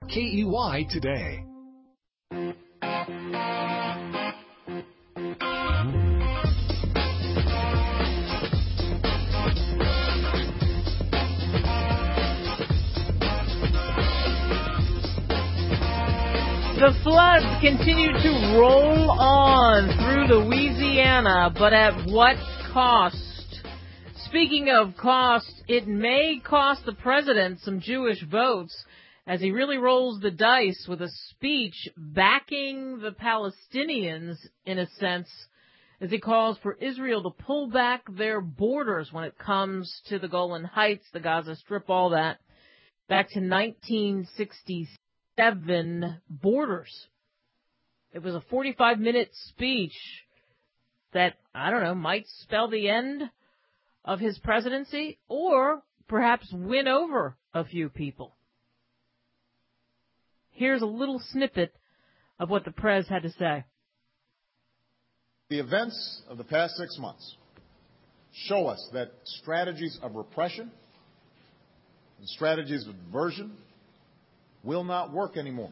KEY today. The floods continue to roll on through Louisiana, but at what cost? Speaking of cost, it may cost the president some Jewish votes as he really rolls the dice with a speech backing the Palestinians, in a sense, as he calls for Israel to pull back their borders when it comes to the Golan Heights, the Gaza Strip, all that, back to 1967 borders. It was a 45-minute speech that, I don't know, might spell the end of his presidency or perhaps win over a few people. Here's a little snippet of what the Prez had to say. The events of the past 6 months show us that strategies of repression and strategies of diversion will not work anymore.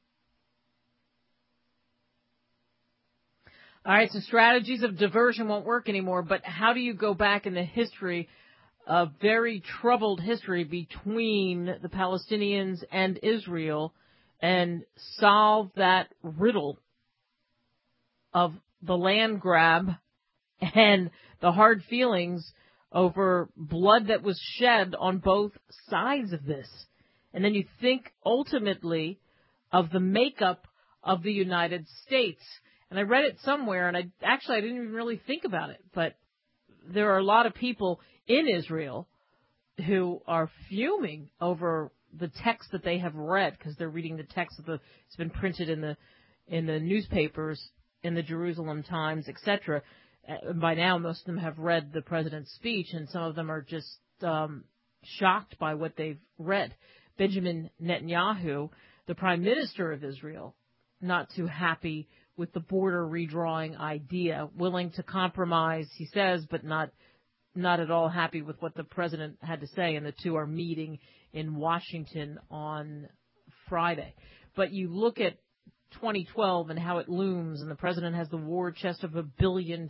All right, so strategies of diversion won't work anymore, but how do you go back in the history, a very troubled history between the Palestinians and Israel, and solve that riddle of the land grab and the hard feelings over blood that was shed on both sides of this? And then you think ultimately of the makeup of the United States. And I read it somewhere, and I didn't even really think about it, but there are a lot of people in Israel who are fuming over the text that they have read, because they're reading the text it's been printed in the newspapers, in the Jerusalem Times, etc. By now, most of them have read the president's speech, and some of them are just shocked by what they've read. Benjamin Netanyahu, the prime minister of Israel, not too happy with the border redrawing idea, willing to compromise, he says, but not at all happy with what the president had to say, and the two are meeting in Washington on Friday. But you look at 2012 and how it looms, and the president has the war chest of $1 billion.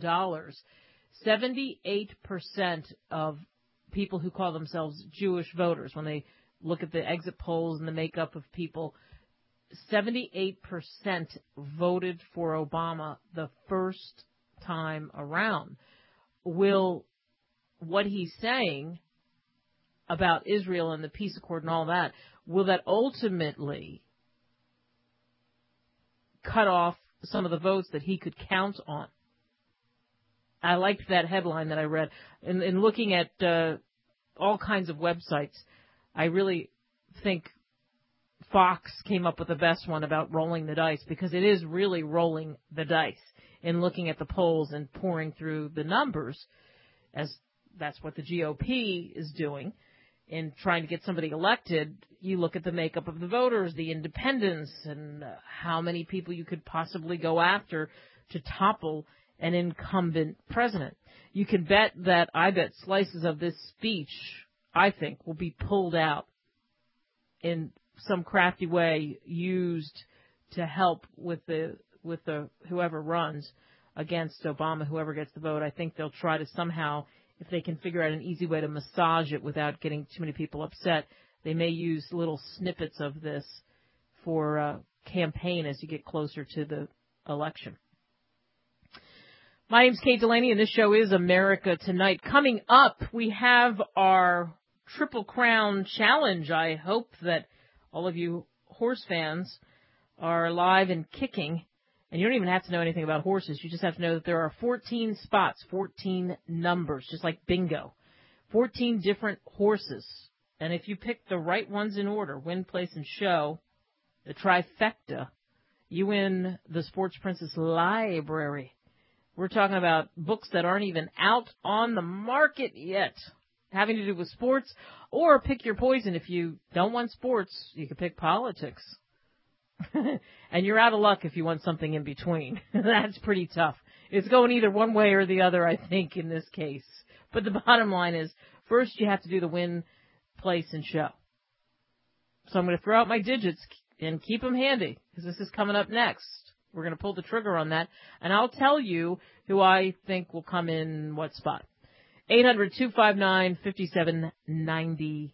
78% of people who call themselves Jewish voters, when they look at the exit polls and the makeup of people, 78% voted for Obama the first time around. Will what he's saying about Israel and the peace accord and all that, will that ultimately cut off some of the votes that he could count on? I liked that headline that I read. In looking at all kinds of websites, I really think Fox came up with the best one about rolling the dice, because it is really rolling the dice in looking at the polls and pouring through the numbers, as that's what the GOP is doing in trying to get somebody elected. You look at the makeup of the voters, the independents, and how many people you could possibly go after to topple an incumbent president. You can bet that slices of this speech, I think, will be pulled out in some crafty way, used to help with the whoever runs against Obama, whoever gets the vote. I think they'll try to somehow, if they can figure out an easy way to massage it without getting too many people upset, they may use little snippets of this for campaign as you get closer to the election. My name's Kate Delaney, and this show is America Tonight. Coming up, we have our Triple Crown Challenge. I hope that all of you horse fans are alive and kicking, and you don't even have to know anything about horses. You just have to know that there are 14 spots, 14 numbers, just like bingo. 14 different horses. And if you pick the right ones in order, win, place, and show, the trifecta, you win the Sports Princess Library. We're talking about books that aren't even out on the market yet, having to do with sports, or pick your poison. If you don't want sports, you can pick politics. And you're out of luck if you want something in between. That's pretty tough. It's going either one way or the other, I think, in this case. But the bottom line is, first you have to do the win, place, and show. So I'm going to throw out my digits. And keep them handy, because this is coming up next. We're going to pull the trigger on that, and I'll tell you who I think will come in what spot. 800-259-5791.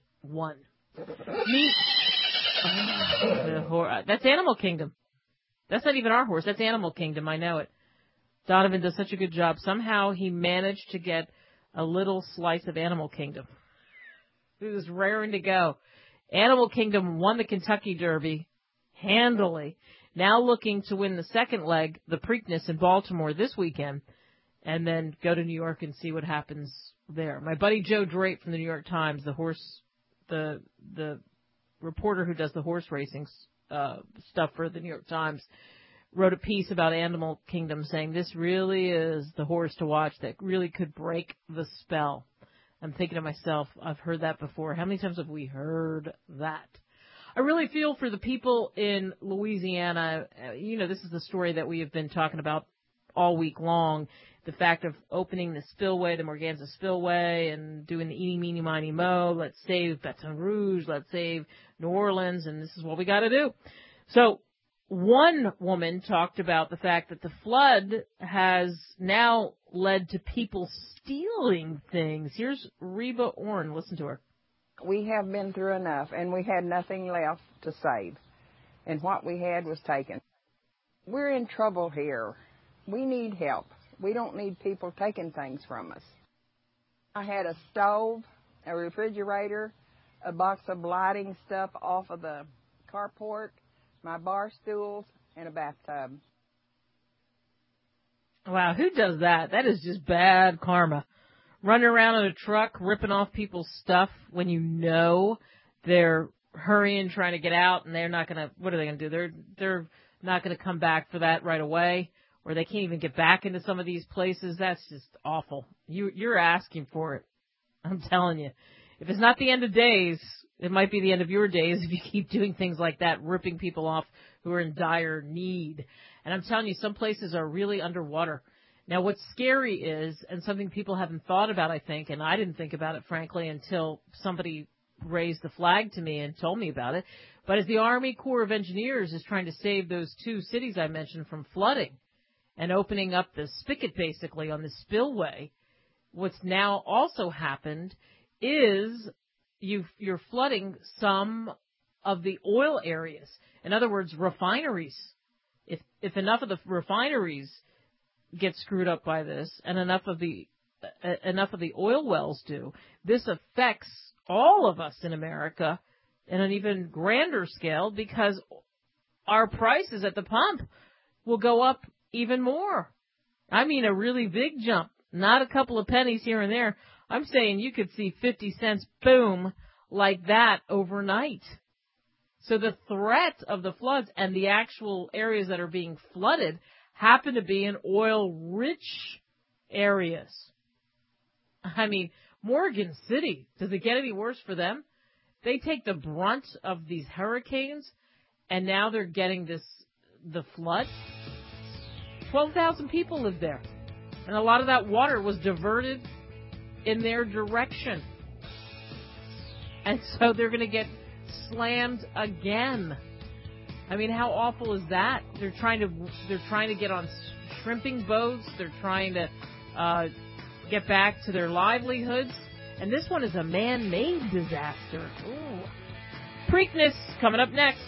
That's Animal Kingdom. That's not even our horse. That's Animal Kingdom. I know it. Donovan does such a good job. Somehow he managed to get a little slice of Animal Kingdom. It was raring to go. Animal Kingdom won the Kentucky Derby handily. Now looking to win the second leg, the Preakness in Baltimore this weekend, and then go to New York and see what happens there. My buddy Joe Drape from the New York Times, the reporter who does the horse racing stuff for the New York Times, wrote a piece about Animal Kingdom saying this really is the horse to watch that really could break the spell. I'm thinking to myself, I've heard that before. How many times have we heard that? I really feel for the people in Louisiana. You know, this is the story that we have been talking about all week long. The fact of opening the spillway, the Morganza Spillway, and doing the eeny, meeny, miny, mo. Let's save Baton Rouge. Let's save New Orleans. And this is what we got to do. So one woman talked about the fact that the flood has now led to people stealing things. Here's Reba Orn. Listen to her. We have been through enough, and we had nothing left to save. And what we had was taken. We're in trouble here. We need help. We don't need people taking things from us. I had a stove, a refrigerator, a box of lighting stuff off of the carport, my bar stools, and a bathtub. Wow, who does that? That is just bad karma. Running around in a truck, ripping off people's stuff when you know they're hurrying, trying to get out, and they're not going to, what are they going to do? They're not going to come back for that right away, or they can't even get back into some of these places. That's just awful. You're asking for it. I'm telling you. If it's not the end of days, it might be the end of your days if you keep doing things like that, ripping people off who are in dire need. And I'm telling you, some places are really underwater. Now, what's scary is, and something people haven't thought about, I think, and I didn't think about it, frankly, until somebody raised the flag to me and told me about it, but as the Army Corps of Engineers is trying to save those two cities I mentioned from flooding and opening up the spigot, basically, on the spillway, what's now also happened is you're flooding some of the oil areas. In other words, refineries. If enough of the refineries get screwed up by this, and enough of the oil wells do, this affects all of us in America in an even grander scale, because our prices at the pump will go up even more. I mean a really big jump, not a couple of pennies here and there. I'm saying you could see 50 cents boom like that overnight. So the threat of the floods and the actual areas that are being flooded happen to be in oil-rich areas. I mean, Morgan City, does it get any worse for them? They take the brunt of these hurricanes, and now they're getting the flood. 12,000 people live there, and a lot of that water was diverted in their direction. And so they're going to get slammed again. I mean, how awful is that? They're trying to get on shrimping boats. They're trying to get back to their livelihoods. And this one is a man-made disaster. Ooh. Preakness coming up next.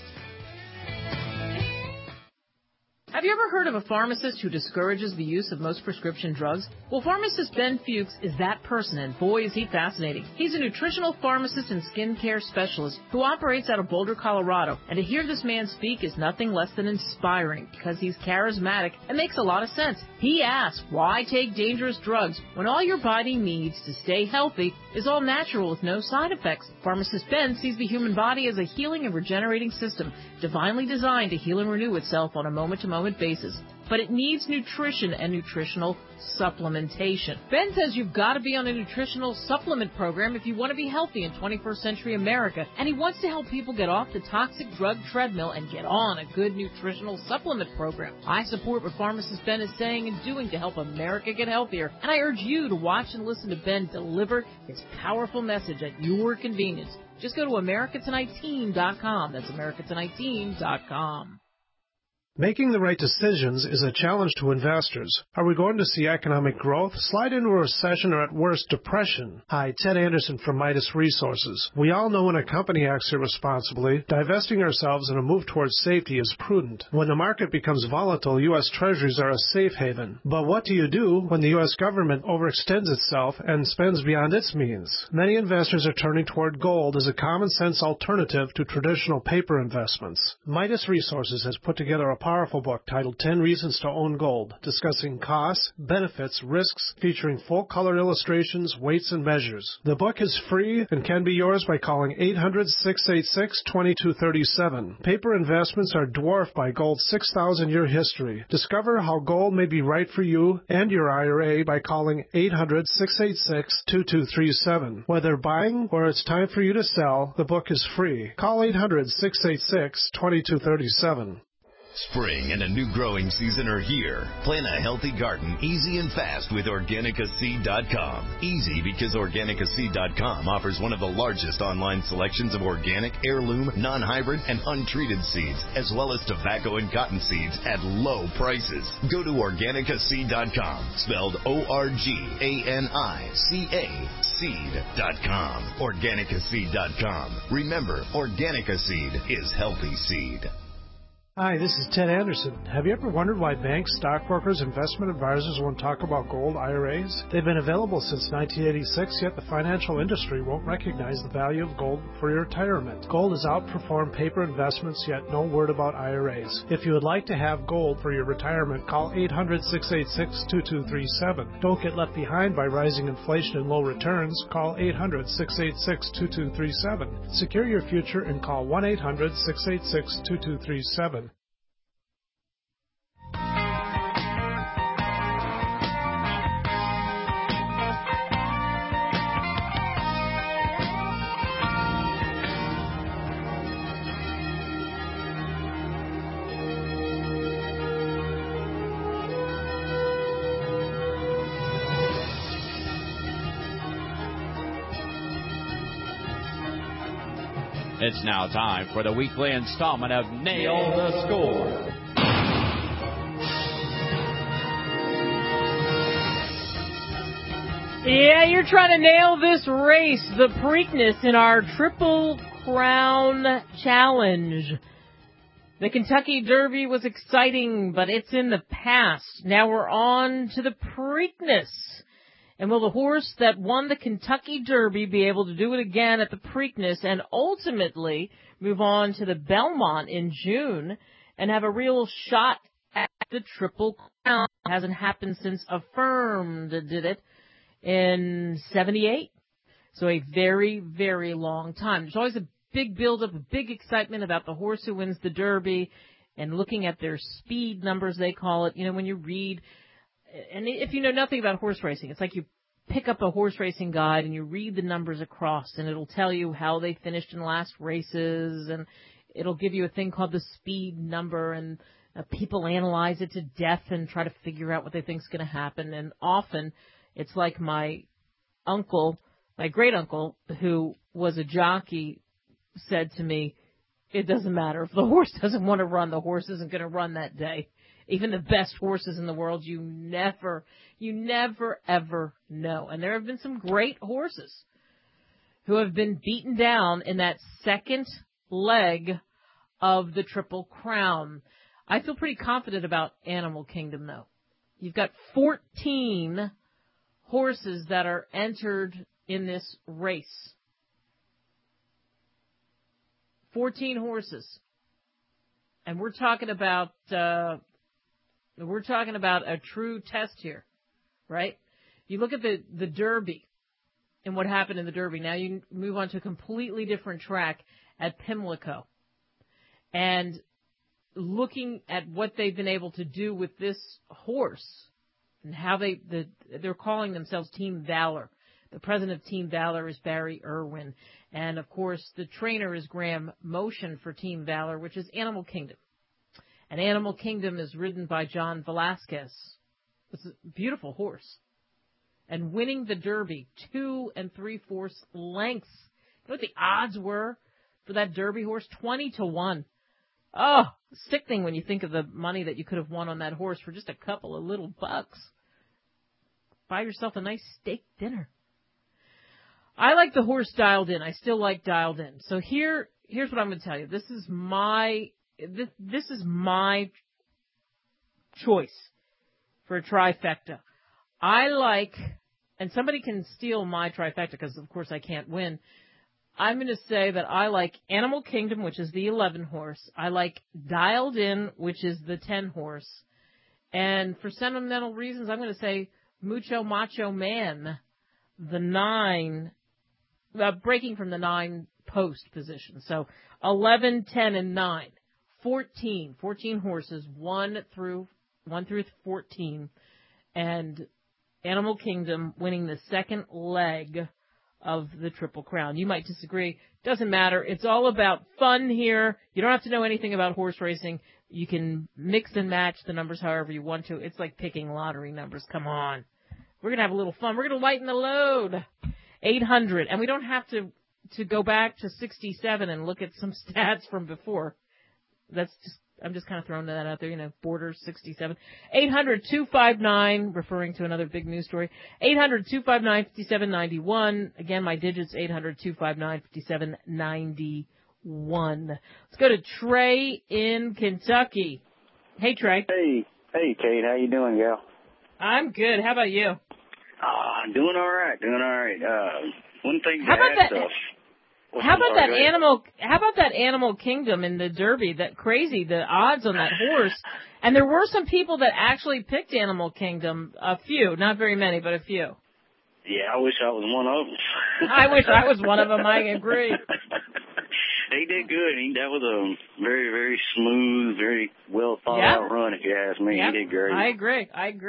Have you ever heard of a pharmacist who discourages the use of most prescription drugs? Well, pharmacist Ben Fuchs is that person, and boy, is he fascinating. He's a nutritional pharmacist and skincare specialist who operates out of Boulder, Colorado. And to hear this man speak is nothing less than inspiring, because he's charismatic and makes a lot of sense. He asks, why take dangerous drugs when all your body needs to stay healthy is all natural with no side effects? Pharmacist Ben sees the human body as a healing and regenerating system, divinely designed to heal and renew itself on a moment-to-moment basis. But it needs nutrition and nutritional supplementation. Ben says you've got to be on a nutritional supplement program if you want to be healthy in 21st century America, and he wants to help people get off the toxic drug treadmill and get on a good nutritional supplement program. I support what pharmacist Ben is saying and doing to help America get healthier, and I urge you to watch and listen to Ben deliver his powerful message at your convenience. Just go to AmericaTonightTeam.com. That's AmericaTonightTeam.com. Making the right decisions is a challenge to investors. Are we going to see economic growth, slide into a recession, or at worst, depression? Hi, Ted Anderson from Midas Resources. We all know when a company acts irresponsibly, divesting ourselves in a move towards safety is prudent. When the market becomes volatile, U.S. Treasuries are a safe haven. But what do you do when the U.S. government overextends itself and spends beyond its means? Many investors are turning toward gold as a common-sense alternative to traditional paper investments. Midas Resources has put together a powerful book titled 10 Reasons to Own Gold, discussing costs, benefits, risks, featuring full-color illustrations, weights, and measures. The book is free and can be yours by calling 800-686-2237. Paper investments are dwarfed by gold's 6,000-year history. Discover how gold may be right for you and your IRA by calling 800-686-2237. Whether buying or it's time for you to sell, the book is free. Call 800-686-2237. Spring and a new growing season are here. Plan a healthy garden easy and fast with OrganicaSeed.com. Easy because OrganicaSeed.com offers one of the largest online selections of organic, heirloom, non-hybrid, and untreated seeds, as well as tobacco and cotton seeds at low prices. Go to OrganicaSeed.com, spelled ORGANICA seed.com. OrganicaSeed.com. Remember, Organica Seed is healthy seed. Hi, this is Ted Anderson. Have you ever wondered why banks, stockbrokers, investment advisors won't talk about gold IRAs? They've been available since 1986, yet the financial industry won't recognize the value of gold for your retirement. Gold has outperformed paper investments, yet no word about IRAs. If you would like to have gold for your retirement, call 800-686-2237. Don't get left behind by rising inflation and low returns. Call 800-686-2237. Secure your future and call 1-800-686-2237. It's now time for the weekly installment of Nail the Score. Yeah, you're trying to nail this race, the Preakness, in our Triple Crown Challenge. The Kentucky Derby was exciting, but it's in the past. Now we're on to the Preakness. And will the horse that won the Kentucky Derby be able to do it again at the Preakness and ultimately move on to the Belmont in June and have a real shot at the Triple Crown? It hasn't happened since Affirmed did it in 78. So a very, very long time. There's always a big build-up, a big excitement about the horse who wins the Derby and looking at their speed numbers, they call it. You know, when you read... And if you know nothing about horse racing, it's like you pick up a horse racing guide and you read the numbers across, and it'll tell you how they finished in the last races, and it'll give you a thing called the speed number, and people analyze it to death and try to figure out what they think is going to happen. And often it's like my uncle, my great-uncle, who was a jockey, said to me, it doesn't matter. If the horse doesn't want to run, the horse isn't going to run that day. Even the best horses in the world, you never, ever know. And there have been some great horses who have been beaten down in that second leg of the Triple Crown. I feel pretty confident about Animal Kingdom, though. You've got 14 horses that are entered in this race. 14 horses. And we're talking about a true test here, right? You look at the Derby and what happened in the Derby. Now you move on to a completely different track at Pimlico. And looking at what they've been able to do with this horse and how they're calling themselves Team Valor. The president of Team Valor is Barry Irwin. And, of course, the trainer is Graham Motion for Team Valor, which is Animal Kingdom. And Animal Kingdom is ridden by John Velasquez. It's a beautiful horse. And winning the Derby 2 3/4 lengths. You know what the odds were for that Derby horse? 20-1. Oh, sickening when you think of the money that you could have won on that horse for just a couple of little bucks. Buy yourself a nice steak dinner. I like the horse Dialed In. I still like Dialed In. So here's what I'm going to tell you. This is my choice for a trifecta. I like, and somebody can steal my trifecta because, of course, I can't win. I'm going to say that I like Animal Kingdom, which is the 11 horse. I like Dialed In, which is the 10 horse. And for sentimental reasons, I'm going to say Mucho Macho Man, the 9, breaking from the 9 post position. So 11, 10, and 9. 14 horses, 1 through 14. And Animal Kingdom winning the second leg of the Triple Crown. You might disagree. Doesn't matter. It's all about fun here. You don't have to know anything about horse racing. You can mix and match the numbers however you want to. It's like picking lottery numbers. Come on. We're going to have a little fun. We're going to lighten the load. 800. And we don't have to go back to 67 and look at some stats from before. I'm just kind of throwing that out there, Borders 67. 800-259, referring to another big news story. 800-259-5791. Again, my digits, 800-259-5791. Let's go to Trey in Kentucky. Hey, Trey. Hey, Kate. How you doing, gal? I'm good. How about you? Doing all right. One thing. How about that Animal Kingdom in the Derby? That crazy, the odds on that horse. And there were some people that actually picked Animal Kingdom. A few, not very many, but a few. Yeah, I wish I was one of them. I wish I was one of them. I agree. He did good. That was a very, very smooth, very well thought out run, if you ask me. Yep. He did great. I agree.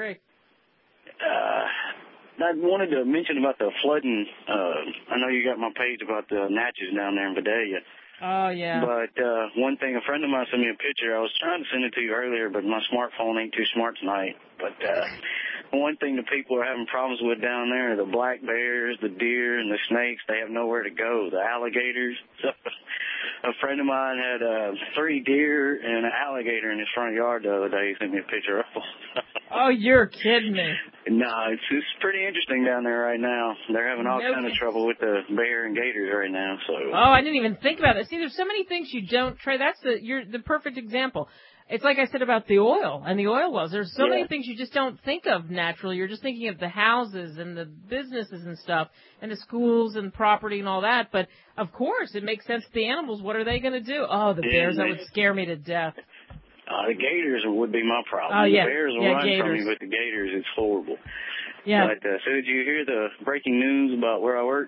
I wanted to mention about the flooding. I know you got my page about the Natchez down there in Vidalia. Oh, yeah. But one thing, a friend of mine sent me a picture. I was trying to send it to you earlier, but my smartphone ain't too smart tonight. But one thing the people are having problems with down there are the black bears, the deer, and the snakes. They have nowhere to go. The alligators. So, a friend of mine had 3 deer and an alligator in his front yard the other day. He sent me a picture of them. Oh, you're kidding me. No, it's pretty interesting down there right now. They're having all kind of trouble with the bear and gators right now. So. Oh, I didn't even think about that. See, there's so many things you don't, Trey. You're the perfect example. It's like I said about the oil and the oil wells. There's so many things you just don't think of naturally. You're just thinking of the houses and the businesses and stuff and the schools and property and all that. But, of course, it makes sense to the animals. What are they going to do? Oh, the bears, that would scare me to death. The gators would be my problem. Oh, yeah. The bears will run from me, but the gators, it's horrible. Yeah. But, so did you hear the breaking news about where I work?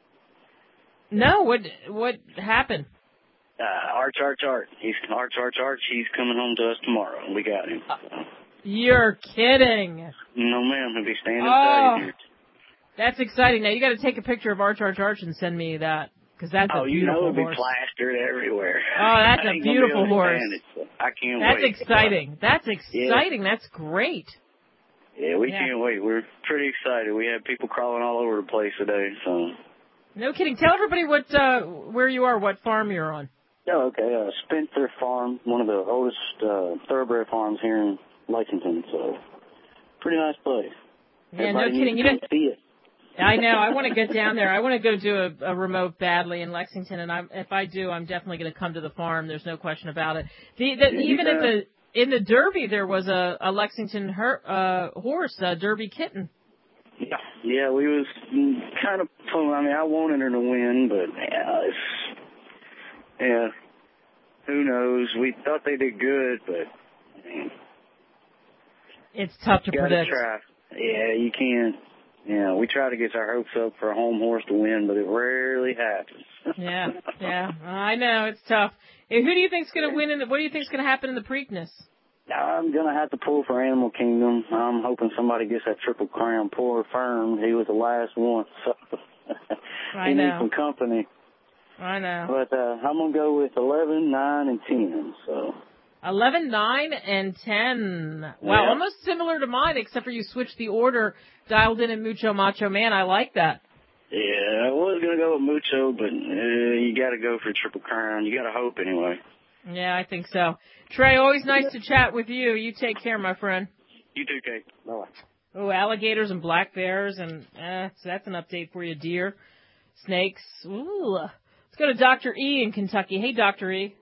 No, what happened? Arch. He's coming home to us tomorrow. We got him. You're kidding. No, ma'am. He'll be standing beside you. That's exciting. Now, you got to take a picture of Arch and send me that, because that's a beautiful horse. It'll be plastered everywhere. Oh, that's a beautiful horse. I can't wait. That's exciting. That's exciting. That's great. Yeah, we can't wait. We're pretty excited. We have people crawling all over the place today. So. No kidding. Tell everybody where you are, what farm you're on. Oh, okay. Spencer Farm, one of the oldest thoroughbred farms here in Lexington. So, pretty nice place. Yeah, Everybody no kidding. You don't see it. I know. I want to get down there. I want to go do a remote badly in Lexington, and if I do, I'm definitely going to come to the farm. There's no question about it. Even in the Derby, there was a Lexington horse, Derby kitten. Yeah, we was kind of pulling. I mean, I wanted her to win, but who knows? We thought they did good, but it's tough to predict. Try. Yeah, you can't. Yeah, we try to get our hopes up for a home horse to win, but it rarely happens. Yeah, I know it's tough. Who do you think's going to win? What do you think's going to happen in the Preakness? I'm going to have to pull for Animal Kingdom. I'm hoping somebody gets that Triple Crown. Poor Firm, he was the last one, so he needs some company. I know. But I'm going to go with 11, 9, and 10. So 11, 9, and 10. Wow, almost similar to mine, except for you switched the order, Dialed In and Mucho Macho Man. I like that. Yeah, was going to go with Mucho, but you got to go for Triple Crown. You got to hope anyway. Yeah, I think so. Trey, always nice to chat with you. You take care, my friend. You too, Kate. Bye-bye. Oh, alligators and black bears, and so that's an update for you. Deer, snakes. Ooh. Let's go to Dr. E in Kentucky. Hey, Dr. E.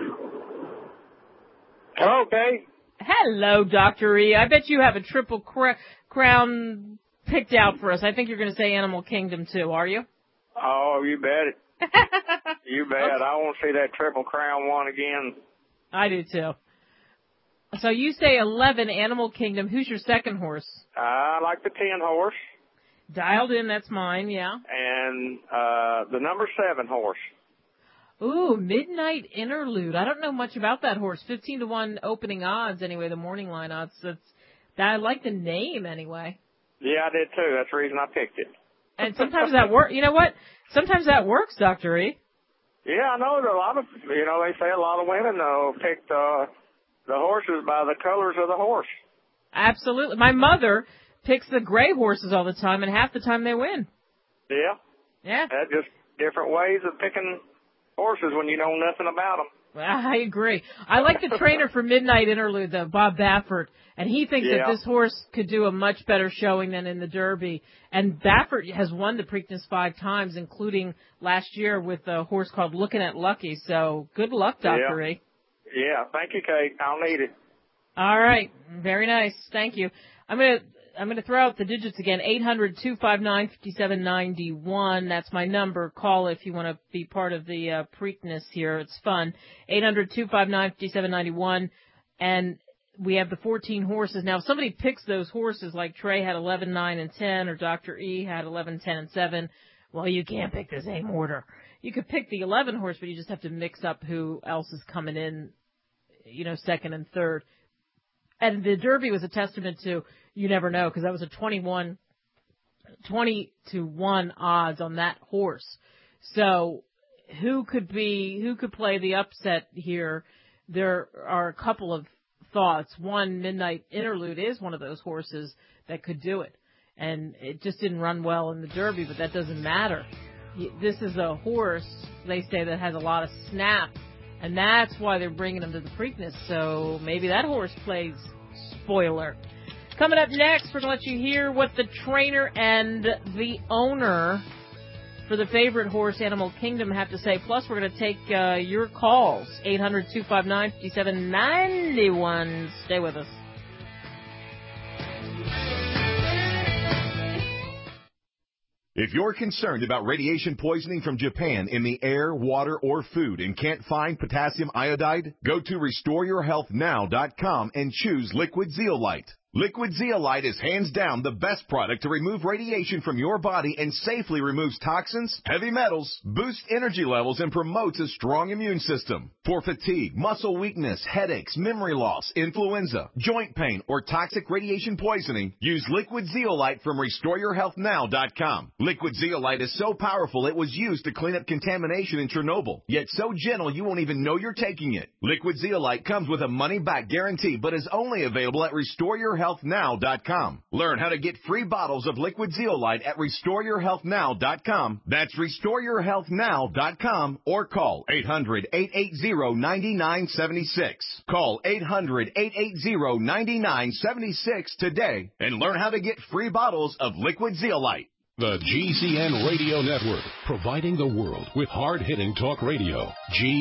Hello, Kate. Hello, Dr. E. I bet you have a Triple Crown picked out for us. I think you're going to say Animal Kingdom, too, are you? Oh, you bet it. You bet. Okay. I want to see that Triple Crown one again. I do, too. So you say 11, Animal Kingdom. Who's your second horse? I like the 10 horse. Dialed in, that's mine, yeah. And the number 7 horse. Ooh, Midnight Interlude. I don't know much about that horse. 15-1 opening odds, anyway, the morning line odds. I like the name, anyway. Yeah, I did, too. That's the reason I picked it. And sometimes that works. You know what? Sometimes that works, Dr. E. Yeah, I know. There are a lot of, they say a lot of women pick the horses by the colors of the horse. Absolutely. My mother picks the gray horses all the time, and half the time they win. Yeah. Yeah. That's just different ways of picking horses when you know nothing about them. I agree. I like the trainer for Midnight Interlude, though, Bob Baffert, and he thinks that this horse could do a much better showing than in the Derby. And Baffert has won the Preakness 5 times, including last year with a horse called Looking at Lucky. So good luck, Dr. E. Yeah, thank you, Kate. I'll need it. All right. Very nice. Thank you. I'm gonna throw out the digits again. 800-259-5791. That's my number. Call if you want to be part of the Preakness here. It's fun. 800-259-5791. And we have the 14 horses. Now, if somebody picks those horses, like Trey had 11, 9, and 10, or Dr. E had 11, 10, and 7, well, you can't pick the same order. You could pick the 11 horse, but you just have to mix up who else is coming in, second and third. And the Derby was a testament to, you never know, because that was a 20-1 odds on that horse. So who could play the upset here? There are a couple of thoughts. One, Midnight Interlude is one of those horses that could do it. And it just didn't run well in the Derby, but that doesn't matter. This is a horse, they say, that has a lot of snap. And that's why they're bringing him to the Preakness. So maybe that horse plays spoiler. Coming up next, we're going to let you hear what the trainer and the owner for the favorite horse, Animal Kingdom, have to say. Plus, we're going to take your calls. 800-259-5791. Stay with us. If you're concerned about radiation poisoning from Japan in the air, water, or food and can't find potassium iodide, go to RestoreYourHealthNow.com and choose Liquid Zeolite. Liquid Zeolite is hands down the best product to remove radiation from your body and safely removes toxins, heavy metals, boosts energy levels, and promotes a strong immune system. For fatigue, muscle weakness, headaches, memory loss, influenza, joint pain, or toxic radiation poisoning, use Liquid Zeolite from RestoreYourHealthNow.com. Liquid Zeolite is so powerful it was used to clean up contamination in Chernobyl, yet so gentle you won't even know you're taking it. Liquid Zeolite comes with a money-back guarantee, but is only available at RestoreYourHealthNow.com. Learn how to get free bottles of Liquid Zeolite at RestoreYourHealthNow.com. That's RestoreYourHealthNow.com, or call 800-880-9976. Call 800-880-9976 today and learn how to get free bottles of Liquid Zeolite. The GCN Radio Network, providing the world with hard-hitting talk radio.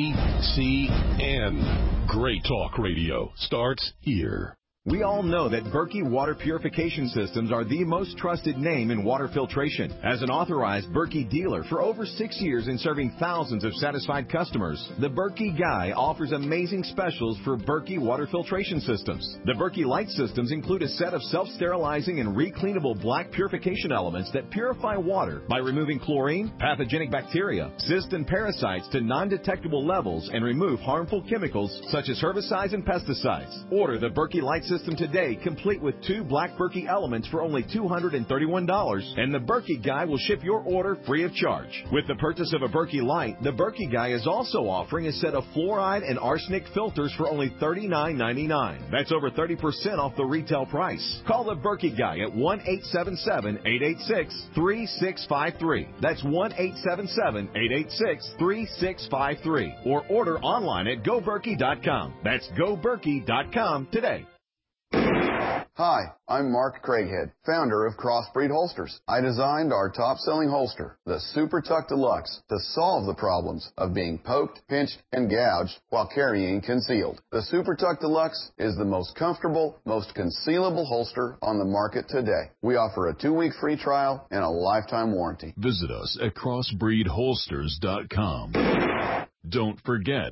GCN. Great talk radio starts here. We all know that Berkey Water Purification Systems are the most trusted name in water filtration. As an authorized Berkey dealer for over 6 years and serving thousands of satisfied customers, the Berkey Guy offers amazing specials for Berkey Water Filtration Systems. The Berkey Light Systems include a set of self-sterilizing and recleanable black purification elements that purify water by removing chlorine, pathogenic bacteria, cysts, and parasites to non-detectable levels and remove harmful chemicals such as herbicides and pesticides. Order the Berkey Light Systems system today, complete with 2 Black Berkey elements for only $231, and the Berkey Guy will ship your order free of charge. With the purchase of a Berkey Light, the Berkey Guy is also offering a set of fluoride and arsenic filters for only $39.99. That's over 30% off the retail price. Call the Berkey Guy at 1-877-886-3653. That's 1-877-886-3653. Or order online at GoBerkey.com. That's GoBerkey.com today. Hi, I'm Mark Craighead, founder of Crossbreed Holsters. I designed our top-selling holster, the Super Tuck Deluxe, to solve the problems of being poked, pinched, and gouged while carrying concealed. The Super Tuck Deluxe is the most comfortable, most concealable holster on the market today. We offer a 2-week free trial and a lifetime warranty. Visit us at crossbreedholsters.com. Don't forget,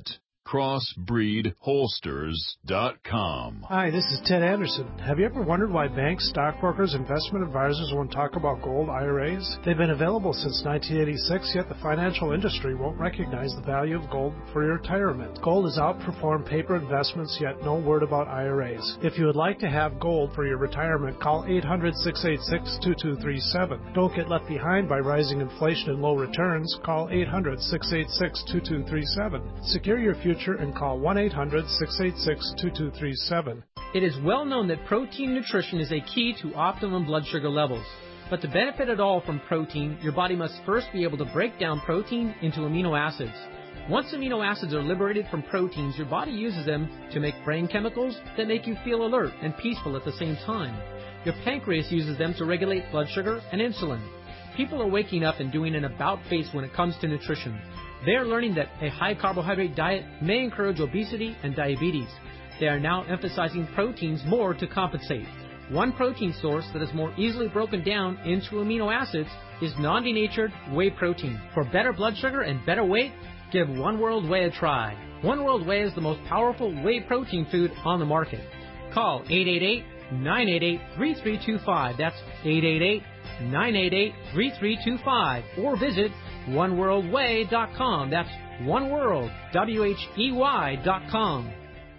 crossbreedholsters.com. Hi, this is Ted Anderson. Have you ever wondered why banks, stockbrokers, investment advisors won't talk about gold IRAs? They've been available since 1986, yet the financial industry won't recognize the value of gold for your retirement. Gold has outperformed paper investments, yet no word about IRAs. If you would like to have gold for your retirement, call 800-686-2237. Don't get left behind by rising inflation and low returns. Call 800-686-2237. Secure your future and call 1-800-686-2237. It is well known that protein nutrition is a key to optimum blood sugar levels. But to benefit at all from protein, your body must first be able to break down protein into amino acids. Once amino acids are liberated from proteins, your body uses them to make brain chemicals that make you feel alert and peaceful at the same time. Your pancreas uses them to regulate blood sugar and insulin. People are waking up and doing an about face when it comes to nutrition. They are learning that a high-carbohydrate diet may encourage obesity and diabetes. They are now emphasizing proteins more to compensate. One protein source that is more easily broken down into amino acids is non-denatured whey protein. For better blood sugar and better weight, give One World Whey a try. One World Whey is the most powerful whey protein food on the market. Call 888-988-3325. That's 888-988-3325. Or visit OneWorldWhey.com. That's OneWorld, WHEY.com.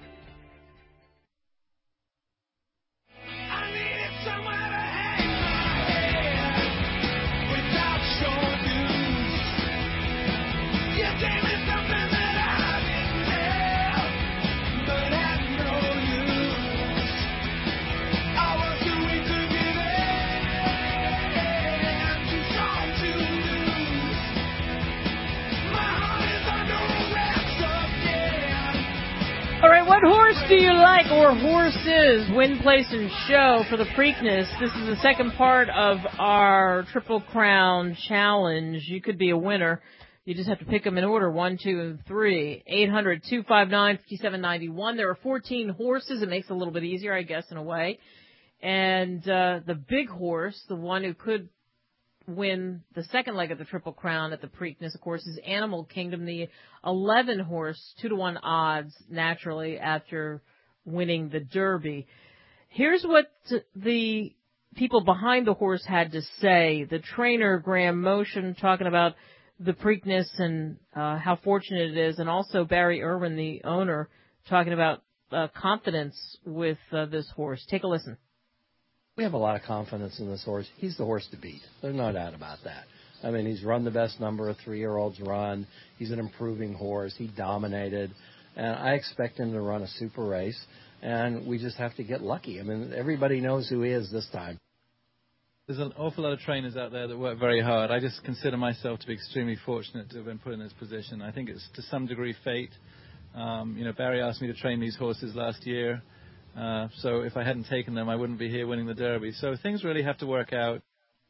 All right, what horse do you like, or horses? Win, place, and show for the Preakness. This is the second part of our Triple Crown Challenge. You could be a winner. You just have to pick them in order, 1, 2, and 3. 800-259-5791. There are 14 horses. It makes it a little bit easier, I guess, in a way. And the big horse, the one who could win the second leg of the Triple Crown at the Preakness, of course, is Animal Kingdom, the 11 horse, 2-to-1 odds, naturally, after winning the Derby. Here's what the people behind the horse had to say. The trainer, Graham Motion, talking about the Preakness and how fortunate it is, and also Barry Irwin, the owner, talking about confidence with this horse. Take a listen. We have a lot of confidence in this horse. He's the horse to beat. There's no doubt about that. I mean, he's run the best number of 3-year-olds run. He's an improving horse. He dominated. And I expect him to run a super race. And we just have to get lucky. I mean, everybody knows who he is this time. There's an awful lot of trainers out there that work very hard. I just consider myself to be extremely fortunate to have been put in this position. I think it's to some degree fate. Barry asked me to train these horses last year. So if I hadn't taken them, I wouldn't be here winning the Derby. So things really have to work out.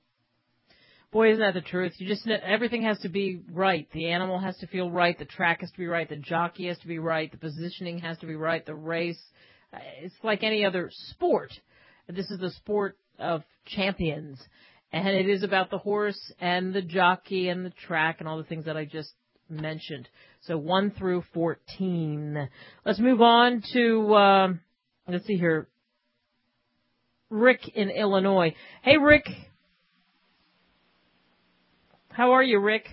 Boy, isn't that the truth? Everything has to be right. The animal has to feel right. The track has to be right. The jockey has to be right. The positioning has to be right. The race. It's like any other sport. This is the sport of champions. And it is about the horse and the jockey and the track and all the things that I just mentioned. So 1 through 14. Let's move on to... let's see here. Rick in Illinois. Hey, Rick. How are you, Rick?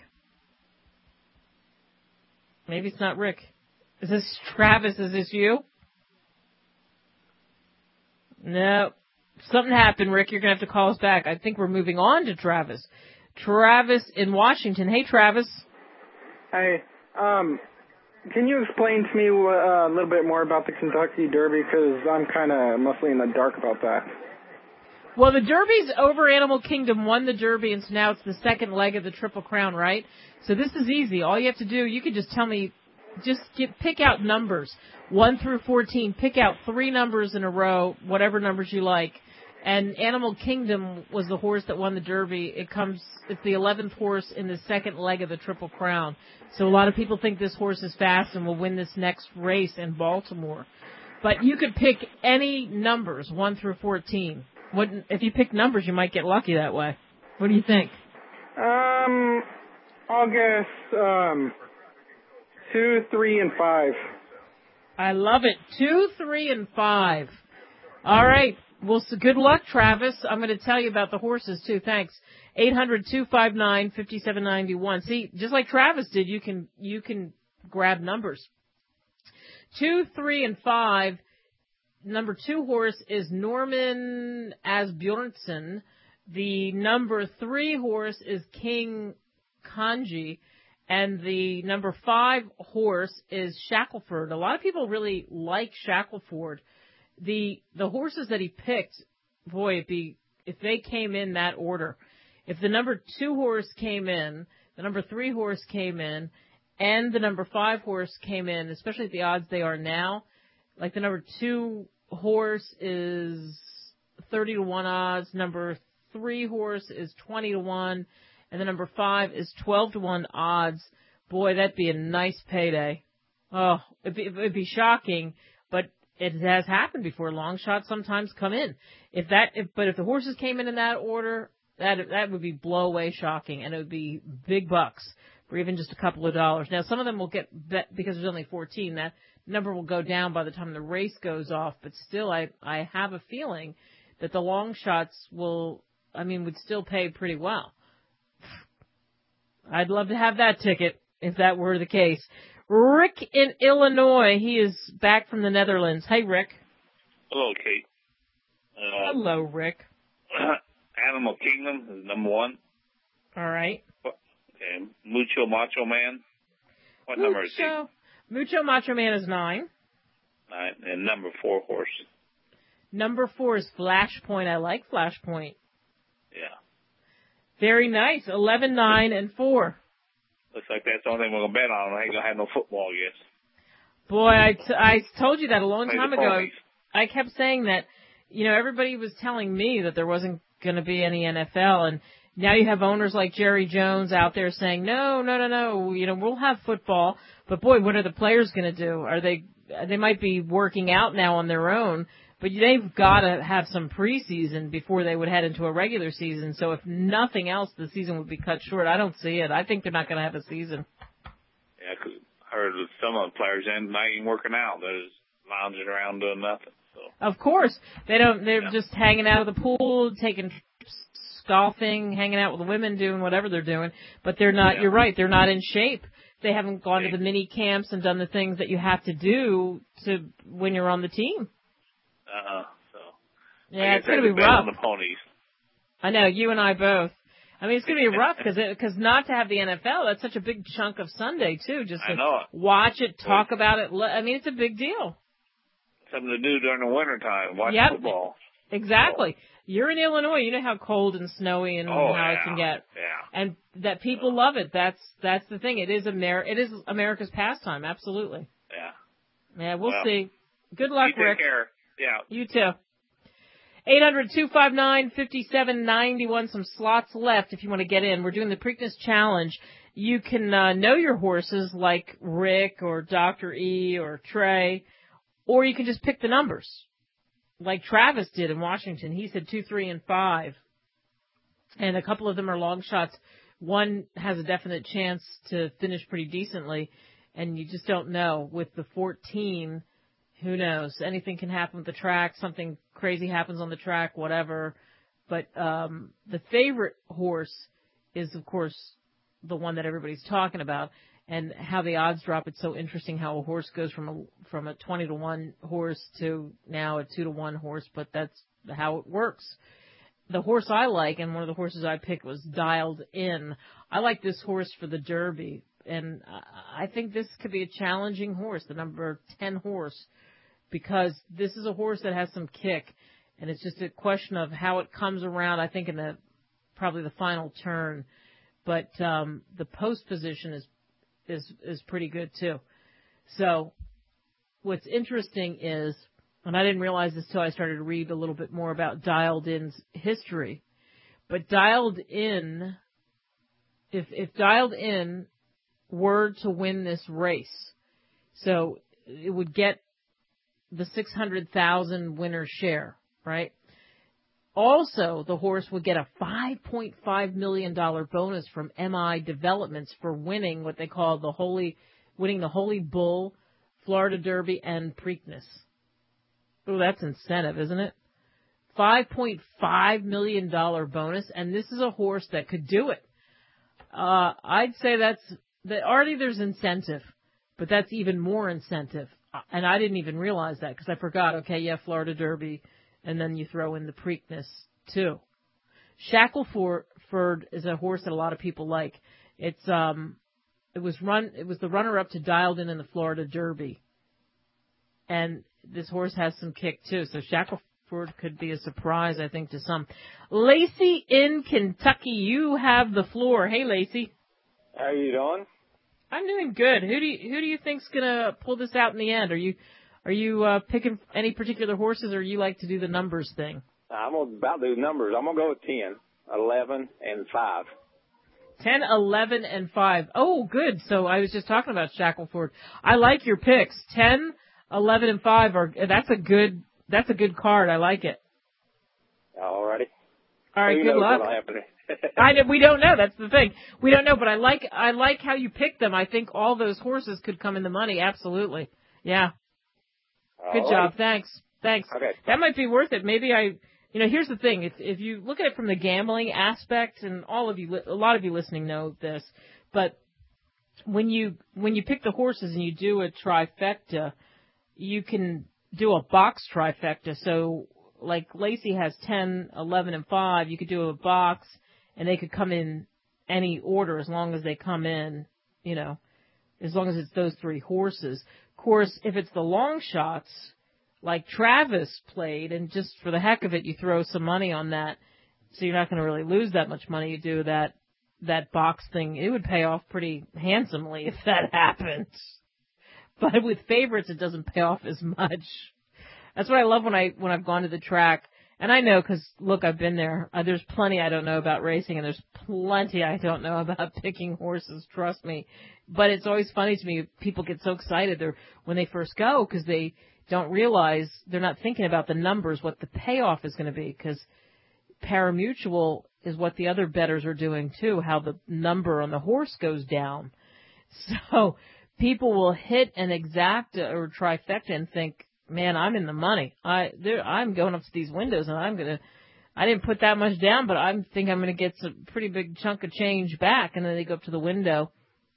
Maybe it's not Rick. Is this Travis? Is this you? No. Something happened, Rick. You're going to have to call us back. I think we're moving on to Travis. Travis in Washington. Hey, Travis. Hey. Can you explain to me a little bit more about the Kentucky Derby? Because I'm kind of mostly in the dark about that. Well, the Derby's over. Animal Kingdom won the Derby, and so now it's the second leg of the Triple Crown, right? So this is easy. All you have to do, you could just tell me, pick out numbers, 1 through 14. Pick out 3 numbers in a row, whatever numbers you like. And Animal Kingdom was the horse that won the Derby. It's the 11th horse in the second leg of the Triple Crown. So a lot of people think this horse is fast and will win this next race in Baltimore. But you could pick any numbers, 1 through 14. If you pick numbers, you might get lucky that way. What do you think? I'll guess 2, 3, and 5. I love it. 2, 3, and 5. All right. Well, so good luck, Travis. I'm going to tell you about the horses, too. Thanks. 800-259-5791. See, just like Travis did, you can grab numbers. 2, 3, and 5. Number 2 horse is Norman Asbjornsen. The number 3 horse is King Kanji. And the number 5 horse is Shackleford. A lot of people really like Shackleford. The horses that he picked, boy, if they came in that order, if the number 2 horse came in, the number 3 horse came in, and the number 5 horse came in, especially at the odds they are now, like the number 2 horse is 30-1 odds, number 3 horse is 20-1, and the number 5 is 12-1 odds. Boy, that'd be a nice payday. Oh, it'd be shocking, but it has happened before. Long shots sometimes come in. But if the horses came in that order, that would be blow away shocking, and it would be big bucks for even just a couple of dollars. Now, some of them will get bet because there's only 14. That number will go down by the time the race goes off. But still, I have a feeling that the long shots would still pay pretty well. I'd love to have that ticket if that were the case. Rick in Illinois. He is back from the Netherlands. Hey, Rick. Hello, Kate. Hello, Rick. Animal Kingdom is number 1. All right. Okay. Mucho Macho Man. What number is he? Mucho Macho Man is 9. 9. And number 4 horse. Number 4 is Flashpoint. I like Flashpoint. Yeah. Very nice. 11, 9, and 4. Looks like that's the only thing we're going to bet on. I ain't going to have no football, I guess. Boy, I told you that a long time ago. I kept saying that, everybody was telling me that there wasn't going to be any NFL, and now you have owners like Jerry Jones out there saying, no, we'll have football, but boy, what are the players going to do? They might be working out now on their own, but they've got to have some preseason before they would head into a regular season. So if nothing else, the season would be cut short. I don't see it. I think they're not going to have a season. Yeah, because I heard some of the players not even working out. They're just lounging around doing nothing. So. Of course. They're just hanging out of the pool, taking trips, golfing, hanging out with the women, doing whatever they're doing. But they're not, You're right, they're not in shape. They haven't gone to the mini camps and done the things that you have to do when you're on the team. So. Yeah, it's going to be rough. On the ponies. I know, you and I both. I mean, it's going to be rough because not to have the NFL, that's such a big chunk of Sunday, too. Just to watch it, talk about it. I mean, it's a big deal. Something to do during the wintertime, watch football. Exactly. You're in Illinois. You know how cold and snowy and how it can get. Yeah. And that people love it. That's the thing. It is America's pastime. Absolutely. Yeah. Yeah, we'll see. Good luck, Rick. Take care. Yeah. You too. 800-259-5791. Some slots left if you want to get in. We're doing the Preakness Challenge. You can know your horses like Rick or Dr. E or Trey, or you can just pick the numbers like Travis did in Washington. He said 2, 3, and 5. And a couple of them are long shots. One has a definite chance to finish pretty decently, and you just don't know. With the 14, who knows? Anything can happen with the track. Something crazy happens on the track, whatever. But the favorite horse is, of course, the one that everybody's talking about. and how the odds drop. It's so interesting how a horse goes from a 20-to-1 horse to now a 2-to-1 horse, but that's how it works. The horse I like, and one of the horses I picked, was Dialed In. I like this horse for the Derby, and I think this could be a challenging horse, the number 10 horse, because this is a horse that has some kick, and it's just a question of how it comes around, I think, in probably the final turn. But the post position is pretty good too. So what's interesting is, and I didn't realize this till I started to read a little bit more about Dialed In's history, but Dialed In, if Dialed In were to win this race, so it would get the 600,000 winner share, right? Also, the horse would get a $5.5 million bonus from MI Developments for winning what they call the Holy Bull, Florida Derby, and Preakness. Oh, that's incentive, isn't it? $5.5 million bonus, and this is a horse that could do it. I'd say that already there's incentive, but that's even more incentive. And I didn't even realize that because I forgot. Okay, yeah, Florida Derby. And then you throw in the Preakness, too. Shackleford is a horse that a lot of people like. It was the runner-up to Dialed In the Florida Derby. And this horse has some kick, too. So Shackleford could be a surprise, I think, to some. Lacey in Kentucky, you have the floor. Hey, Lacey. How are you doing? I'm doing good. Who do you think's going to pull this out in the end? Are you picking any particular horses, or you like to do the numbers thing? I'm about to do numbers. I'm going to go with 10, 11, and 5. 10, 11, and 5. Oh, good. So I was just talking about Shackleford. I like your picks. 10, 11, and 5 that's a good card. I like it. All righty. All right, good luck. We don't know. That's the thing. We don't know, but I like how you picked them. I think all those horses could come in the money. Absolutely. Yeah. Good job. Thanks. Okay. That might be worth it. Maybe here's the thing. If you look at it from the gambling aspect, and a lot of you listening know this, but when you pick the horses and you do a trifecta, you can do a box trifecta. So like Lacey has 10, 11, and 5. You could do a box, and they could come in any order as long as they come in, as long as it's those three horses. Of course, if it's the long shots, like Travis played, and just for the heck of it, you throw some money on that, so you're not going to really lose that much money. You do that box thing. It would pay off pretty handsomely if that happened. But with favorites, it doesn't pay off as much. That's what I love when I've gone to the track. And I know because, look, I've been there. There's plenty I don't know about racing, and there's plenty I don't know about picking horses, trust me. But it's always funny to me. People get so excited when they first go because they don't realize, they're not thinking about the numbers, what the payoff is going to be, because parimutuel is what the other bettors are doing, too, how the number on the horse goes down. So people will hit an exacta or trifecta and think, man, I'm in the money. I'm going up to these windows, and I didn't put that much down, but I think I'm going to get some pretty big chunk of change back. And then they go up to the window,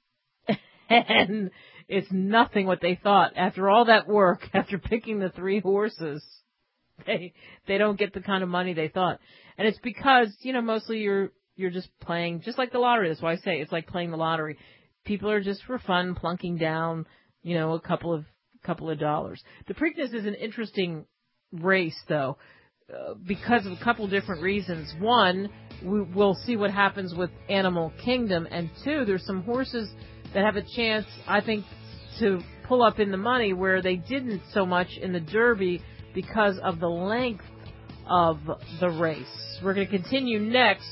and it's nothing what they thought. After all that work, after picking the three horses, they don't get the kind of money they thought. And it's because, mostly you're just playing, just like the lottery. That's why I say it's like playing the lottery. People are just for fun plunking down, a couple of dollars. The Preakness is an interesting race, though, because of a couple different reasons. One, we'll see what happens with Animal Kingdom, and two, there's some horses that have a chance, I think, to pull up in the money where they didn't so much in the Derby because of the length of the race. We're going to continue next.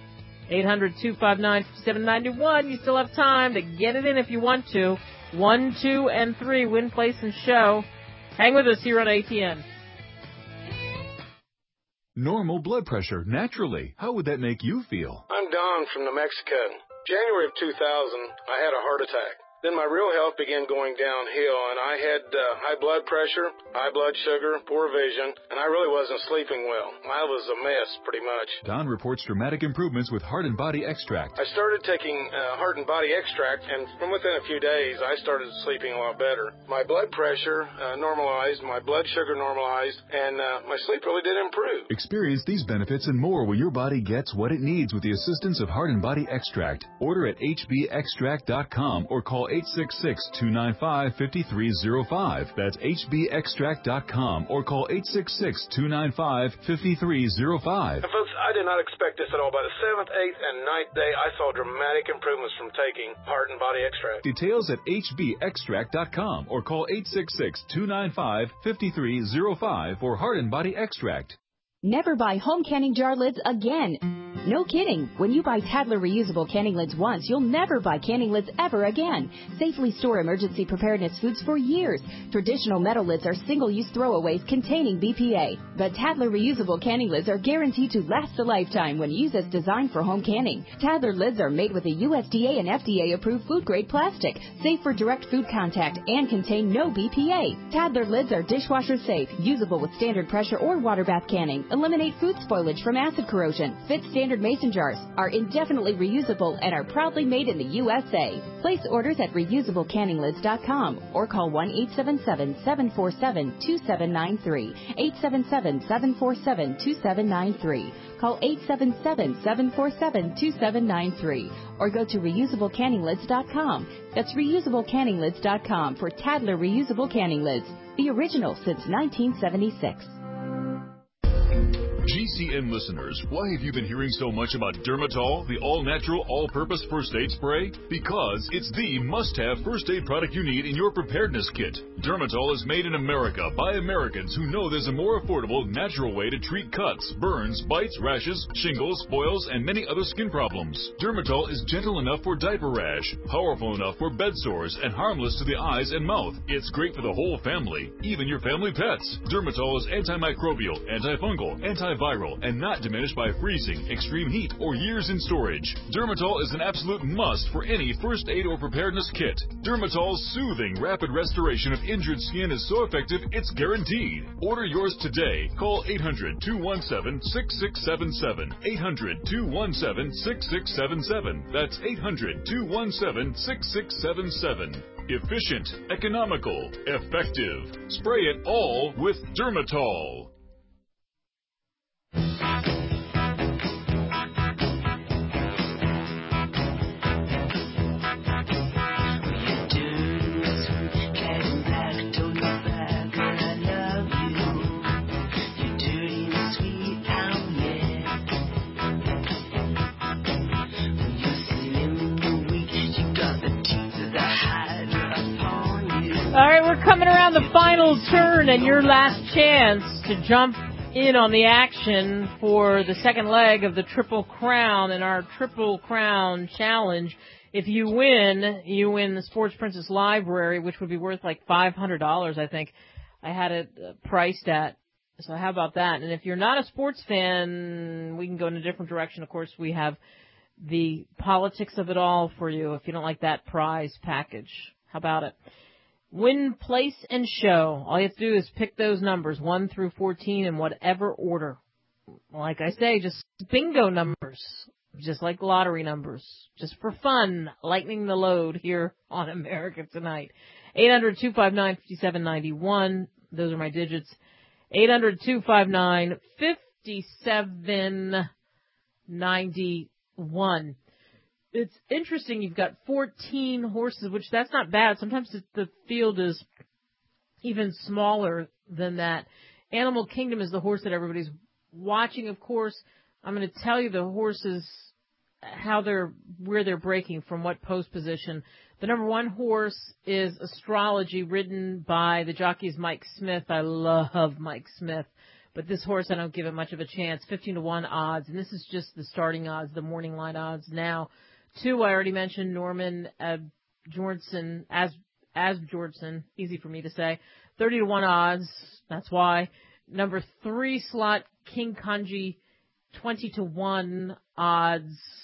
800-259-5791. You still have time to get it in if you want to. 1, 2, and 3, win, place, and show. Hang with us here on ATN. Normal blood pressure, naturally. How would that make you feel? I'm Don from New Mexico. January of 2000, I had a heart attack. Then my real health began going downhill, and I had high blood pressure, high blood sugar, poor vision, and I really wasn't sleeping well. I was a mess, pretty much. Don reports dramatic improvements with Heart and Body Extract. I started taking Heart and Body Extract, and from within a few days, I started sleeping a lot better. My blood pressure normalized, my blood sugar normalized, and my sleep really did improve. Experience these benefits and more when your body gets what it needs with the assistance of Heart and Body Extract. Order at hbextract.com or call 866-295-5305. That's hbextract.com or call 866-295-5305. And folks, I did not expect this at all. By the 7th, 8th, and 9th day, I saw dramatic improvements from taking Heart and Body Extract. Details at hbextract.com or call 866-295-5305 for Heart and Body Extract. Never buy home canning jar lids again. No kidding. When you buy Tadler reusable canning lids once, you'll never buy canning lids ever again. Safely store emergency preparedness foods for years. Traditional metal lids are single-use throwaways containing BPA. But Tadler reusable canning lids are guaranteed to last a lifetime when used as designed for home canning. Tadler lids are made with a USDA and FDA-approved food-grade plastic, safe for direct food contact, and contain no BPA. Tadler lids are dishwasher safe, usable with standard pressure or water bath canning, eliminate food spoilage from acid corrosion, fit standard mason jars, are indefinitely reusable, and are proudly made in the USA. Place orders at reusablecanninglids.com or call 1-877-747-2793, 877-747-2793. Call 877-747-2793 or go to reusablecanninglids.com. That's reusablecanninglids.com for Tadler reusable canning lids, the original since 1976. GCN listeners, why have you been hearing so much about Dermatol, the all-natural, all-purpose first aid spray? Because it's the must-have first aid product you need in your preparedness kit. Dermatol is made in America by Americans who know there's a more affordable, natural way to treat cuts, burns, bites, rashes, shingles, boils, and many other skin problems. Dermatol is gentle enough for diaper rash, powerful enough for bed sores, and harmless to the eyes and mouth. It's great for the whole family, even your family pets. Dermatol is antimicrobial, antifungal, antiviral, and not diminished by freezing, extreme heat, or years in storage. Dermatol is an absolute must for any first aid or preparedness kit. Dermatol's soothing, rapid restoration of injured skin is so effective, it's guaranteed. Order yours today. Call 800-217-6677. 800-217-6677. That's 800-217-6677. Efficient, economical, effective. Spray it all with Dermatol. All right, we're coming around the final turn and your last chance to jump in on the action for the second leg of the Triple Crown and our Triple Crown Challenge. If you win the Sports Princess Library, which would be worth like $500, I think. I had it priced at. So how about that? And if you're not a sports fan, we can go in a different direction. Of course, we have the politics of it all for you if you don't like that prize package. How about it? Win, place, and show. All you have to do is pick those numbers, 1 through 14, in whatever order. Like I say, just bingo numbers, just like lottery numbers, just for fun, lightening the load here on America Tonight. 800-259-5791. Those are my digits. 800-259-5791. It's interesting you've got 14 horses, which that's not bad. Sometimes the field is even smaller than that. Animal Kingdom is the horse that everybody's watching, of course. I'm going to tell you the horses, where they're breaking from what post position. The number 1 horse is Astrology, ridden by the jockey is Mike Smith. I love Mike Smith. But this horse, I don't give it much of a chance. 15-1 odds. And this is just the starting odds, the morning line odds now. 2, I already mentioned, Norman Bjornsson, as Bjornsson, easy for me to say. 30-1 odds, that's why. Number 3 slot, King Kanji, 20-1 odds.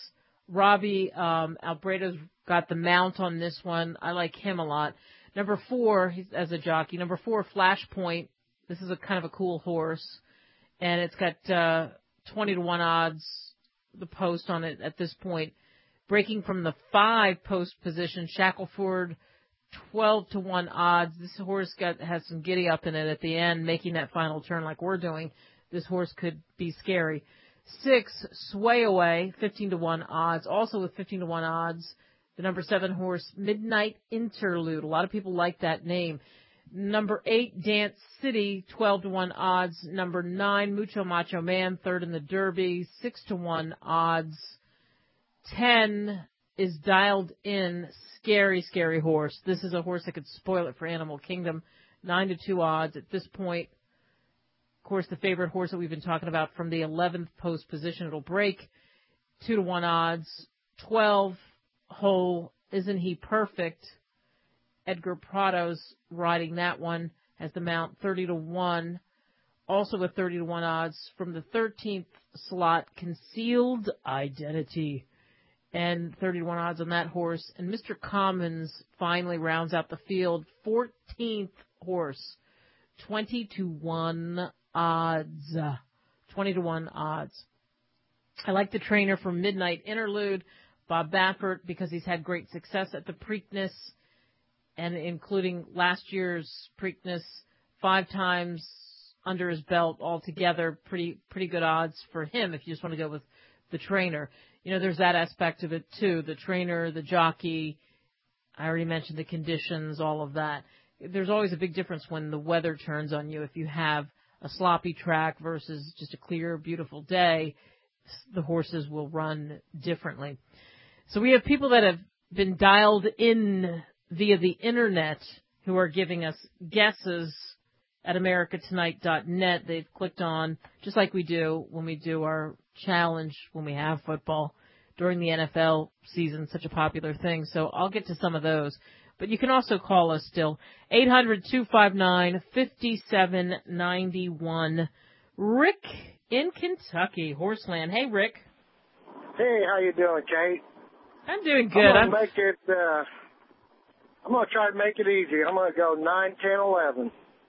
Robbie Albrado's got the mount on this one. I like him a lot. Number 4, he's as a jockey. Number 4, Flashpoint. This is a kind of a cool horse, and it's got 20-1 odds. The post on it at this point, breaking from the 5 post position. Shackleford, 12-1 odds. This horse has some giddy up in it at the end, making that final turn like we're doing. This horse could be scary. 6, Sway Away, 15-1 odds. Also with 15-1 odds, the number 7 horse, Midnight Interlude. A lot of people like that name. Number 8, Dance City, 12-1 odds. Number 9, Mucho Macho Man, 3rd in the Derby, 6-1 odds. 10 is Dialed In, scary, scary horse. This is a horse that could spoil it for Animal Kingdom, 9-2 odds at this point. Of course, the favorite horse that we've been talking about from the 11th post position, it'll break, 2-1 odds. 12, Hole, Isn't He Perfect? Edgar Prado's riding that one, has the mount 30-1. Also with 30-1 odds from the 13th slot, Concealed Identity, and 31 odds on that horse. And Mr. Commons finally rounds out the field, 14th horse, 20-1 odds. 20-1 odds. I like the trainer for Midnight Interlude, Bob Baffert, because he's had great success at the Preakness, and including last year's Preakness, 5 times under his belt altogether. Pretty good odds for him if you just want to go with the trainer. You know, there's that aspect of it too. The trainer, the jockey, I already mentioned the conditions, all of that. There's always a big difference when the weather turns on you. If you have a sloppy track versus just a clear, beautiful day, the horses will run differently. So we have people that have been dialed in via the internet who are giving us guesses at americatonight.net. They've clicked on, just like we do when we do our challenge when we have football during the NFL season, such a popular thing. So I'll get to some of those. But you can also call us still, 800-259-5791. Rick in Kentucky, Horseland. Hey, Rick. Hey, how you doing, Kate? I'm doing good. I'm going to try to make it easy. I'm going to go 9, 10, 11.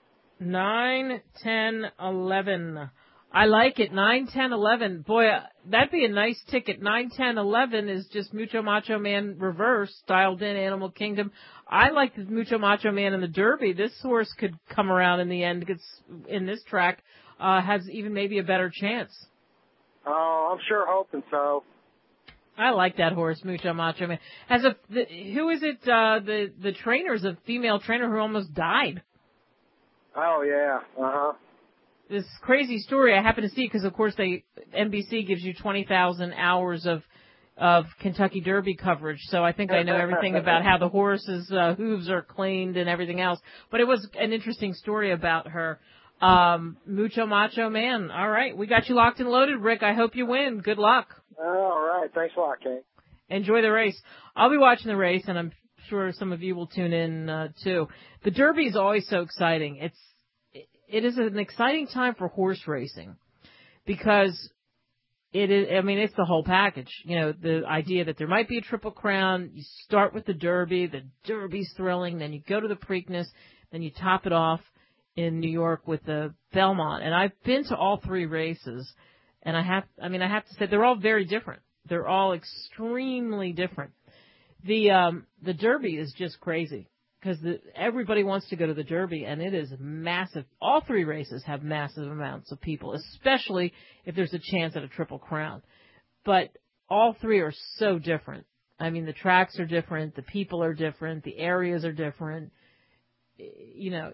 9, 10, 11. I like it. 9, 10, 11. Boy, that'd be a nice ticket. 9, 10, 11 is just Mucho Macho Man reverse, Dialed In, Animal Kingdom. I like the Mucho Macho Man in the Derby. This horse could come around in the end, because in this track, has even maybe a better chance. Oh, I'm sure hoping so. I like that horse, Mucho Macho Man. Who is it? The trainer's a female trainer who almost died. Oh yeah, This crazy story I happened to see because, of course, NBC gives you 20,000 hours of Kentucky Derby coverage, so I think I know everything about how the horse's hooves are cleaned and everything else. But it was an interesting story about her. Mucho Macho Man. All right, we got you locked and loaded, Rick. I hope you win. Good luck. All right, thanks a lot, Kate. Enjoy the race. I'll be watching the race, and I'm sure some of you will tune in too. The Derby is always so exciting. It is an exciting time for horse racing because it is. I mean, it's the whole package. You know, the idea that there might be a Triple Crown. You start with the Derby. The Derby's thrilling. Then you go to the Preakness. Then you top it off in New York with the Belmont. And I've been to all 3 races, and I have to say they're all very different. They're all extremely different. The Derby is just crazy because everybody wants to go to the Derby, and it is massive. All 3 races have massive amounts of people, especially if there's a chance at a Triple Crown. But all 3 are so different. I mean, the tracks are different, the people are different, the areas are different. You know,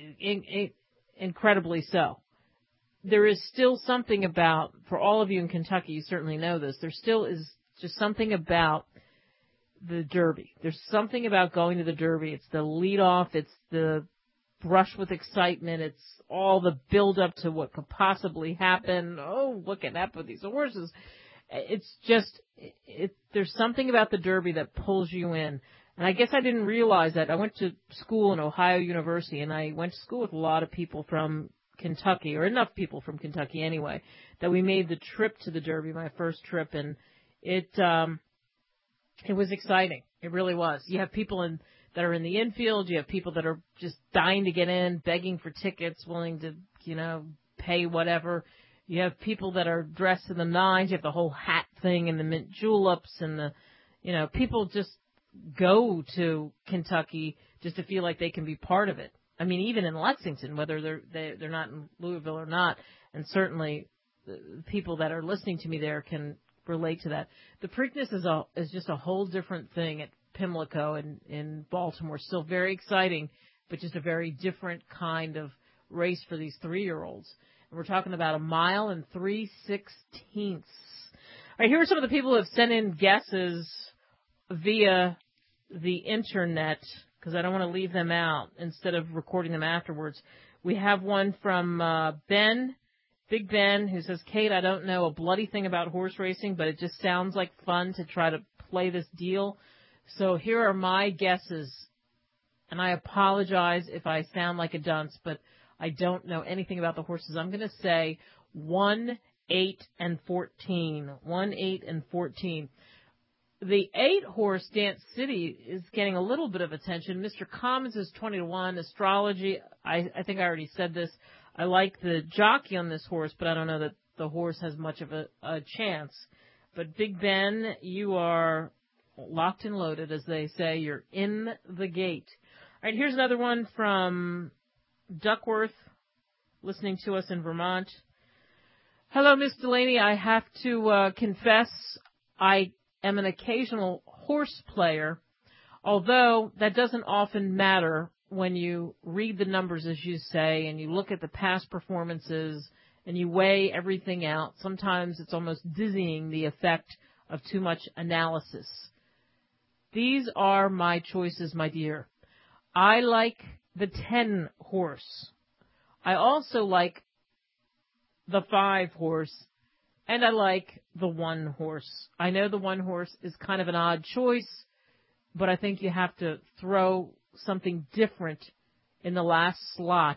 incredibly so. There is still something about, for all of you in Kentucky, you certainly know this, there still is just something about the Derby. There's something about going to the Derby. It's the lead off, it's the brush with excitement, it's all the build up to what could possibly happen. Oh, what can happen with these horses? It's just, there's something about the Derby that pulls you in. And I guess I didn't realize that. I went to school in Ohio University, and I went to school with a lot of people from Kentucky, or enough people from Kentucky anyway, that we made the trip to the Derby, my first trip, and it It was exciting. It really was. You have people that are in the infield. You have people that are just dying to get in, begging for tickets, willing to, pay whatever. You have people that are dressed in the nines. You have the whole hat thing and the mint juleps and people just go to Kentucky just to feel like they can be part of it. I mean, even in Lexington, whether they're not in Louisville or not, and certainly the people that are listening to me there can relate to that. The Preakness is just a whole different thing at Pimlico in Baltimore. Still very exciting, but just a very different kind of race for these 3-year-olds. And we're talking about 1 mile and 3/16. All right, here are some of the people who have sent in guesses via the internet, because I don't want to leave them out instead of recording them afterwards. We have one from Ben, Big Ben, who says, Kate, I don't know a bloody thing about horse racing, but it just sounds like fun to try to play this deal. So here are my guesses, and I apologize if I sound like a dunce, but I don't know anything about the horses. I'm going to say 1, 8, and 14. 1, 8, and 14. The 8-horse Dance City is getting a little bit of attention. Mr. Commons is 20-1. Astrology, I think I already said this. I like the jockey on this horse, but I don't know that the horse has much of a chance. But Big Ben, you are locked and loaded, as they say. You're in the gate. All right, here's another one from Duckworth, listening to us in Vermont. Hello, Miss Delaney. I have to confess I am an occasional horse player, although that doesn't often matter when you read the numbers, as you say, and you look at the past performances and you weigh everything out. Sometimes it's almost dizzying, the effect of too much analysis. These are my choices, my dear. I like the 10-horse. I also like the 5-horse, and I like the 1-horse. I know the 1-horse is kind of an odd choice, but I think you have to throw something different in the last slot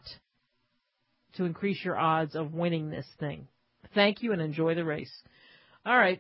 to increase your odds of winning this thing. Thank you and enjoy the race. All right.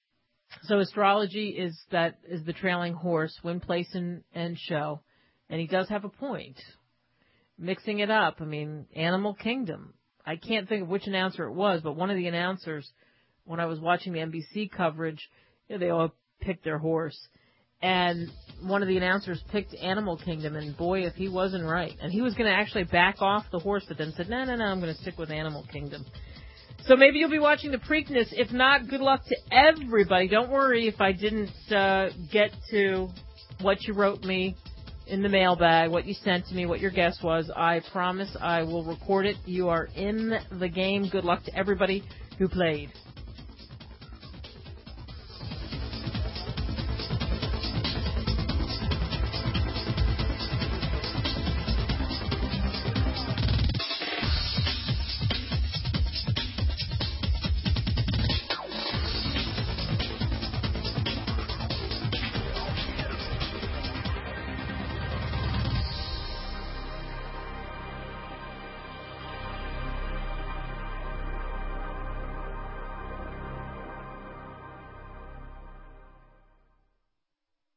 So Astrology is the trailing horse, win, place, and show. And he does have a point. Mixing it up, I mean, Animal Kingdom. I can't think of which announcer it was, but one of the announcers, when I was watching the NBC coverage, they all picked their horse. And one of the announcers picked Animal Kingdom, and boy, if he wasn't right. And he was going to actually back off the horse, but then said, no, I'm going to stick with Animal Kingdom. So maybe you'll be watching the Preakness. If not, good luck to everybody. Don't worry if I didn't get to what you wrote me in the mailbag, what you sent to me, what your guess was. I promise I will record it. You are in the game. Good luck to everybody who played.